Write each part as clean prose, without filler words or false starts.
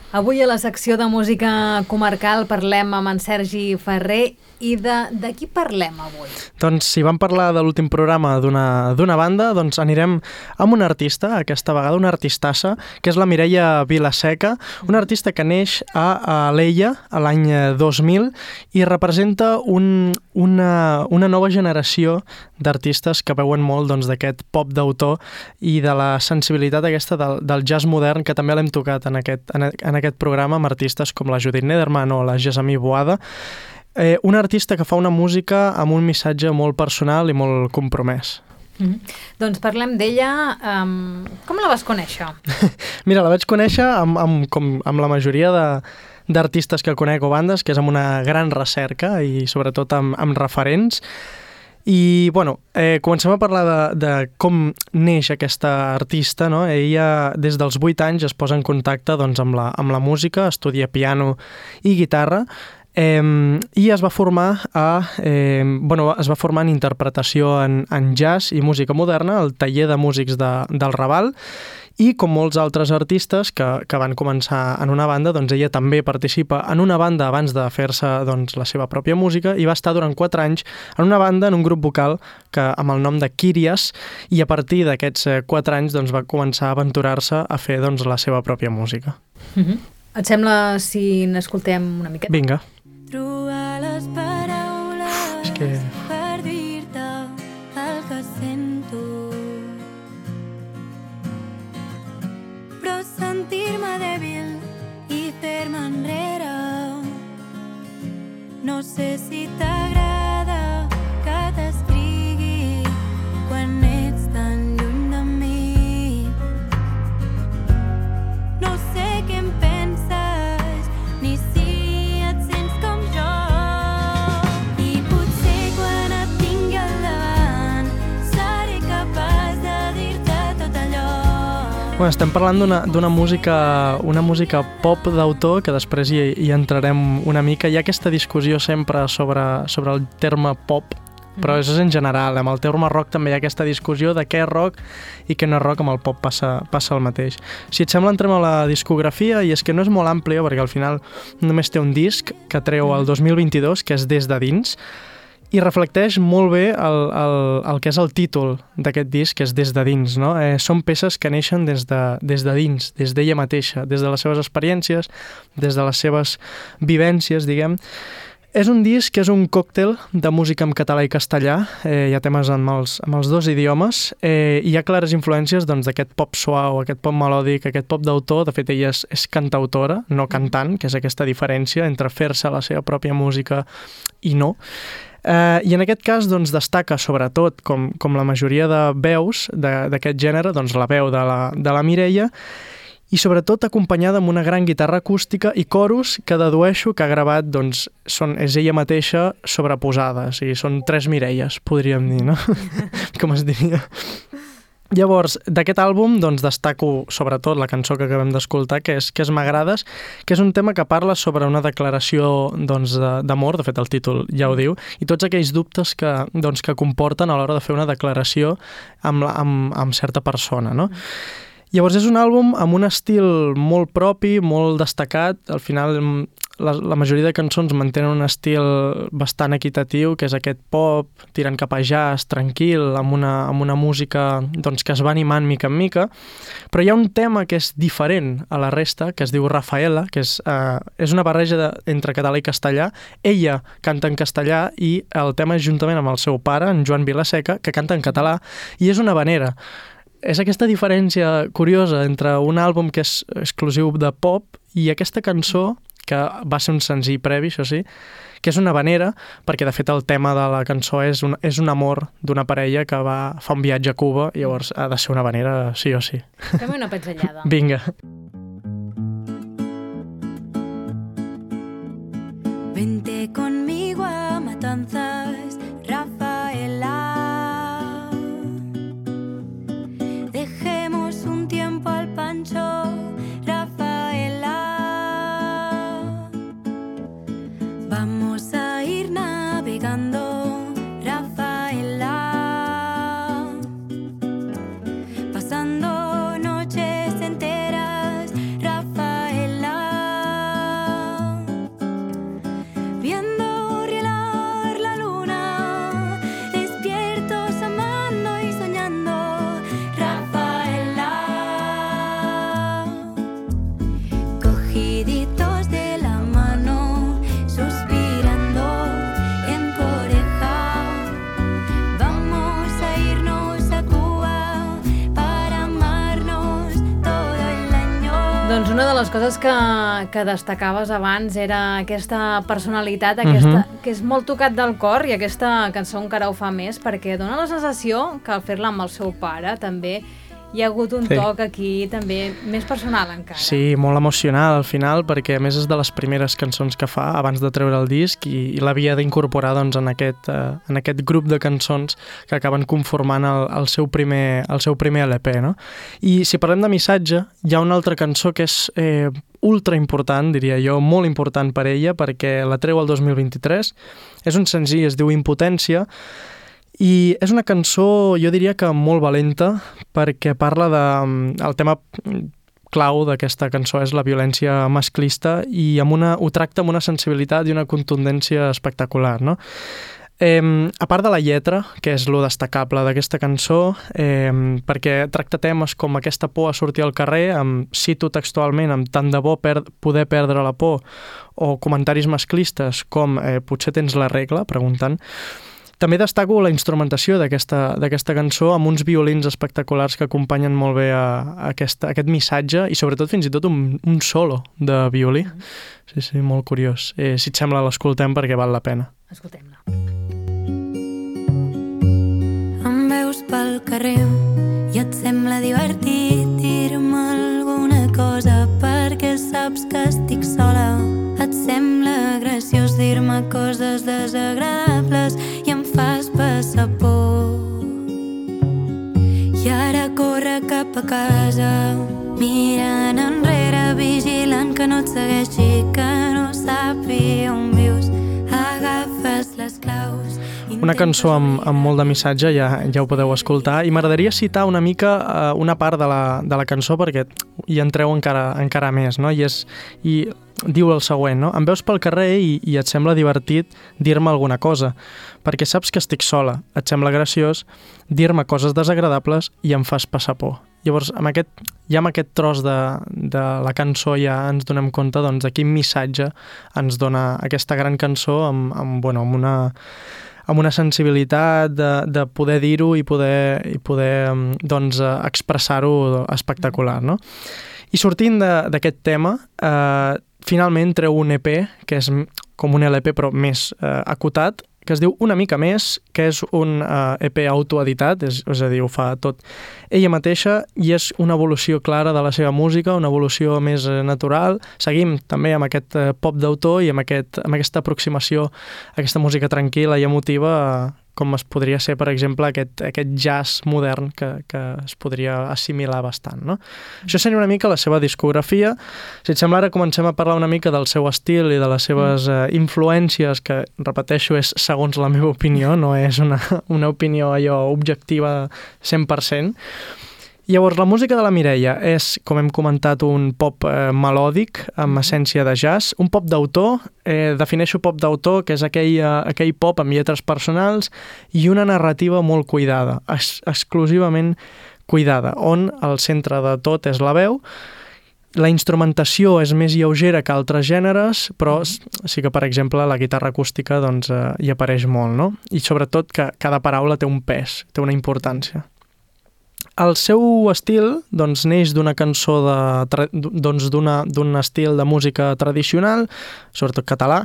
Avui a la secció de música comarcal parlem amb en Sergi Ferrer i de qui parlem avui? Doncs si vam parlar de l'últim programa d'una banda, doncs anirem amb una artista, aquesta vegada una artistassa, que és la Mireia Vilaseca, una artista que neix a Alella a l'any 2000 i representa una nova generació d'artistes que veuen molt d'aquest pop d'autor i de la sensibilitat aquesta del jazz modern, que també l'hem tocat en aquest programa amb artistes com la Judith Nederman o la Jessamine Boada. Una artista que fa una música amb un missatge molt personal i molt compromès. Doncs parlem d'ella. Com la vas conèixer? Mira, la vaig conèixer amb la majoria d'artistes que conec o bandes, que és amb una gran recerca i sobretot amb referents. I, comencem a parlar de com neix aquesta artista, no? Ella, des dels 8 anys, es posa en contacte amb la música, estudia piano i guitarra, i es va formar en interpretació en jazz i música moderna al taller de músics del Raval, i com molts altres artistes que van començar en una banda, doncs ella també participa en una banda abans de fer-se la seva pròpia música, i va estar durant 4 anys en una banda, en un grup vocal amb el nom de Kyrias, i a partir d'aquests 4 anys va començar a aventurar-se a fer la seva pròpia música. Et sembla si n'escoltem una miqueta? Vinga. Trobar les paraules per dir-te el que sento, però sentir-me dèbil i fer-me enrere. No sé si t'agrada que t'escrigui quan ets tan lluny de mi. No sé què em penses ni si et sents com jo. I potser quan et tingui al davant seré capaç de dir-te tot allò. Estem parlant d'una música pop d'autor, que després hi entrarem una mica. Hi ha aquesta discussió sempre sobre el terme pop, però això és en general. Amb el terme rock també hi ha aquesta discussió de què és rock i què no és rock. Amb el pop passa el mateix. Si et sembla, entrem a la discografia, i és que no és molt àmplia, perquè al final només té un disc que treu el 2022, que és Des de dins, i reflecteix molt bé el que és el títol d'aquest disc, que és Des de dins, no? Són peces que neixen des de dins, des d'ella mateixa, des de les seves experiències, des de les seves vivències, diguem. És un disc que és un còctel de música en català i castellà. Hi ha temes amb els dos idiomes, i hi ha clares influències d'aquest pop suau, aquest pop melòdic, aquest pop d'autor. De fet, ella és cantautora, no cantant, que és aquesta diferència entre fer-se la seva pròpia música i no. I en aquest cas destaca sobretot, com la majoria de veus d'aquest gènere, la veu de la Mireia, i sobretot acompanyada amb una gran guitarra acústica i coros que dedueixo que ha gravat, és ella mateixa sobreposada. O sigui, són 3 Mireies, podríem dir, no? Com es diria. Llavors, d'aquest àlbum destaco sobretot la cançó que acabem d'escoltar, que és M'agrades, que és un tema que parla sobre una declaració d'amor, de fet el títol ja ho diu, i tots aquells dubtes que comporten a l'hora de fer una declaració amb certa persona, no? Llavors és un àlbum amb un estil molt propi, molt destacat. Al final la majoria de cançons mantenen un estil bastant equitatiu, que és aquest pop tirant cap a jazz, tranquil, amb una música que es va animant mica en mica. Però hi ha un tema que és diferent a la resta, que es diu Rafaela, que és una barreja entre català i castellà. Ella canta en castellà i el tema és juntament amb el seu pare, en Joan Vilaseca, que canta en català, i és una havanera. És aquesta diferència curiosa entre un àlbum que és exclusiu de pop i aquesta cançó, que va ser un senzill previ, això sí, que és una havanera, perquè de fet el tema de la cançó és un amor d'una parella que fa un viatge a Cuba, i llavors ha de ser una havanera sí o sí. Fem una pinzellada. Vinga. Vente conmigo a Matanzas, Rafaela. Dejemos un tiempo al Pancho, Rafaela. Vamos a ir navegando, Rafaela. Pasando noches enteras, Rafaela. les coses que destacaves abans era aquesta personalitat, aquesta, que és molt tocat del cor, i aquesta cançó encara ho fa més, perquè dona la sensació que al fer-la amb el seu pare també hi ha hagut un toc aquí també més personal encara. Sí, molt emocional al final, perquè a més és de les primeres cançons que fa abans de treure el disc i l'havia d'incorporar doncs, en aquest grup de cançons que acaben conformant el seu primer LP. No? I si parlem de missatge, hi ha una altra cançó que és ultra important, diria jo, molt important per ella, perquè la treu el 2023. És un senzill, es diu Impotència, i és una cançó, jo diria que molt valenta, perquè parla el tema clau d'aquesta cançó és la violència masclista i ho tracta amb una sensibilitat i una contundència espectacular, no? A part de la lletra, que és lo destacable d'aquesta cançó, perquè tracta temes com aquesta por a sortir al carrer, cito textualment, amb tant de bo poder perdre la por, o comentaris masclistes com potser tens la regla, preguntant. També destaco la instrumentació d'aquesta cançó amb uns violins espectaculars que acompanyen molt bé aquest missatge i sobretot fins i tot un solo de violí. Sí, molt curiós. Si et sembla l'escoltem perquè val la pena. Escoltem-la. Em veus pel carrer i et sembla divertit dir-me alguna cosa perquè saps que estic sola. Et sembla graciós dir-me coses desagradables i em fas passar por. I ara corre cap a casa, mirant enrere, vigilant que no et segueixi, que no sàpiga on vius. Agafes les claus. Una cançó amb molt de missatge, ja ho podeu escoltar, i m'agradaria citar una mica una part de la cançó perquè hi entreu encara més, no? I diu el següent, no? Em veus pel carrer i et sembla divertit dir-me alguna cosa, perquè saps que estic sola, et sembla graciós dir-me coses desagradables i em fas passar por. Llavors, amb aquest tros de la cançó ja ens donem compte doncs, de quin missatge ens dona aquesta gran cançó amb una sensibilitat de poder dir-ho i poder doncs, expressar-ho espectacular, no? I sortint d'aquest tema, finalment treu un EP, que és com un LP però més acotat, que es diu Una mica més, que és un EP autoeditat, és a dir, ho fa tot ella mateixa, i és una evolució clara de la seva música, una evolució més natural. Seguim també amb aquest pop d'autor i amb aquesta aproximació a aquesta música tranquil·la i emotiva, com es podria ser, per exemple, aquest jazz modern que es podria assimilar bastant, no? Això seria una mica la seva discografia. Si et sembla, ara comencem a parlar una mica del seu estil i de les seves influències, que, repeteixo, és segons la meva opinió, no és una opinió allò objectiva 100%. Llavors, la música de la Mireia és, com hem comentat, un pop melòdic amb essència de jazz, un pop d'autor, defineixo pop d'autor, que és aquell pop amb lletres personals i una narrativa molt cuidada, exclusivament cuidada, on el centre de tot és la veu. La instrumentació és més lleugera que altres gèneres, però sí que, per exemple, la guitarra acústica doncs, hi apareix molt, no? I sobretot que cada paraula té un pes, té una importància. El seu estil doncs, neix d'una cançó d'un estil de música tradicional, sobretot català,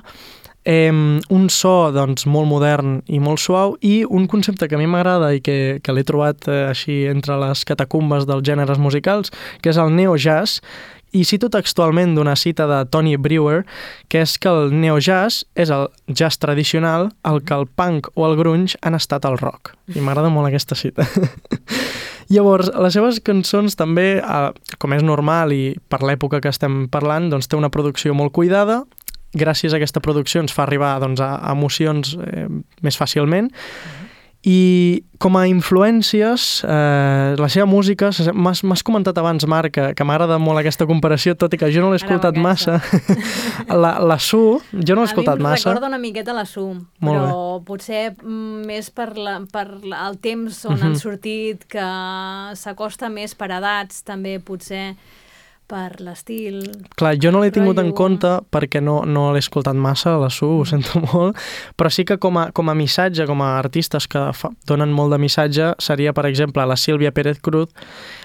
un so doncs, molt modern i molt suau, i un concepte que a mi m'agrada i que l'he trobat així entre les catacumbes dels gèneres musicals, que és el neo-jazz. I cito textualment d'una cita de Tony Brewer, que és que el neo-jazz és el jazz tradicional, el que el punk o el grunge han estat el rock. I m'agrada molt aquesta cita. Llavors, les seves cançons també, com és normal i per l'època que estem parlant, doncs té una producció molt cuidada. Gràcies a aquesta producció ens fa arribar doncs, a emocions més fàcilment. I com a influències, la seva música, m'has comentat abans, Marc, que m'agrada molt aquesta comparació, tot i que jo no l'he escoltat massa. La Su, jo no l'he escoltat massa. A mi em recorda una miqueta la Su, però potser més per el temps on han sortit, que s'acosta més per edats, també potser per l'estil. Clar, jo no l'he tingut en compte perquè no l'he escoltat massa, la Su, ho sento molt, però sí que com a missatge, com a artistes que donen molt de missatge, seria, per exemple, la Sílvia Pérez Cruz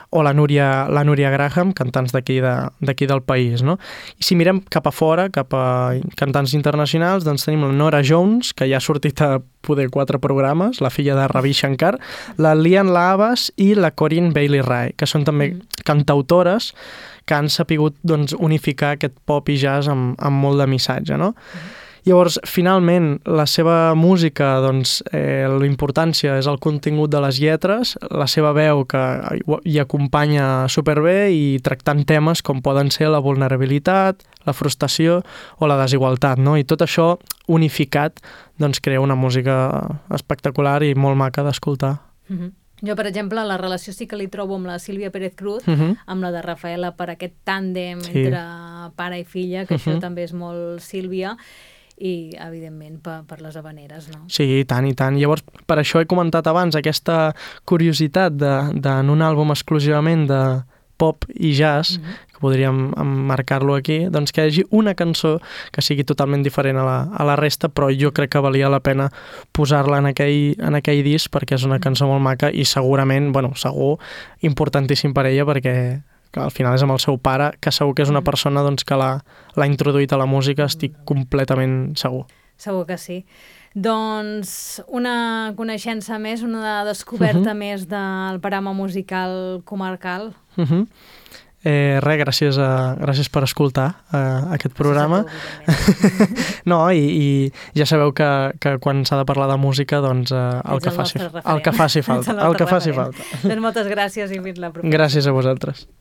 o la Núria Graham, cantants d'aquí del país, no? I si mirem cap a fora, cap a cantants internacionals, doncs tenim la Norah Jones, que ja ha sortit a poder 4 programes, la filla de Ravi Shankar, la Lian Laabas i la Corinne Bailey Rae, que són també cantautores que han sapigut doncs, unificar aquest pop i jazz amb molt de missatge, no? Llavors, finalment, la seva música, doncs, l'importància és el contingut de les lletres, la seva veu que hi acompanya superbé i tractant temes com poden ser la vulnerabilitat, la frustració o la desigualtat, no? I tot això unificat doncs, crea una música espectacular i molt maca d'escoltar. Jo, per exemple, la relació sí que li trobo amb la Sílvia Pérez Cruz, amb la de Rafaela, per aquest tàndem entre pare i filla, que això també és molt Sílvia, i, evidentment, per les havaneres, no? Sí, i tant, i tant. Llavors, per això he comentat abans aquesta curiositat en un àlbum exclusivament de pop i jazz, que podríem emmarcar-lo aquí, doncs que hi hagi una cançó que sigui totalment diferent a la resta, però jo crec que valia la pena posar-la en aquell disc perquè és una cançó molt maca i segurament, segur, importantíssim per ella perquè que al final és amb el seu pare, que segur que és una persona doncs, que l'ha introduït a la música, estic completament segur. Segur que sí. Doncs una coneixença més, una descoberta més del panorama musical comarcal. Gràcies per escoltar aquest programa. No, i ja sabeu que quan s'ha de parlar de música, doncs el que faci falta. Doncs moltes gràcies i fins la propera. Gràcies a vosaltres.